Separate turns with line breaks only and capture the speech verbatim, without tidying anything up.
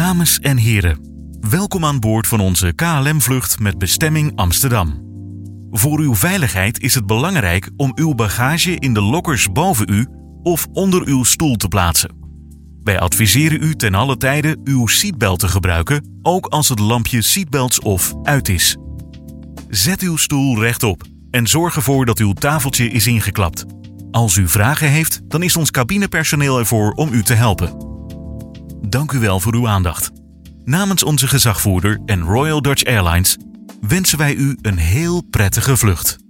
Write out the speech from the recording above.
Dames en heren, welkom aan boord van onze K L M-vlucht met bestemming Amsterdam. Voor uw veiligheid is het belangrijk om uw bagage in de lokkers boven u of onder uw stoel te plaatsen. Wij adviseren u ten alle tijde uw seatbelt te gebruiken, ook als het lampje seatbelts off uit is. Zet uw stoel rechtop en zorg ervoor dat uw tafeltje is ingeklapt. Als u vragen heeft, dan is ons cabinepersoneel ervoor om u te helpen. Dank u wel voor uw aandacht. Namens onze gezagvoerder en Royal Dutch Airlines wensen wij u een heel prettige vlucht.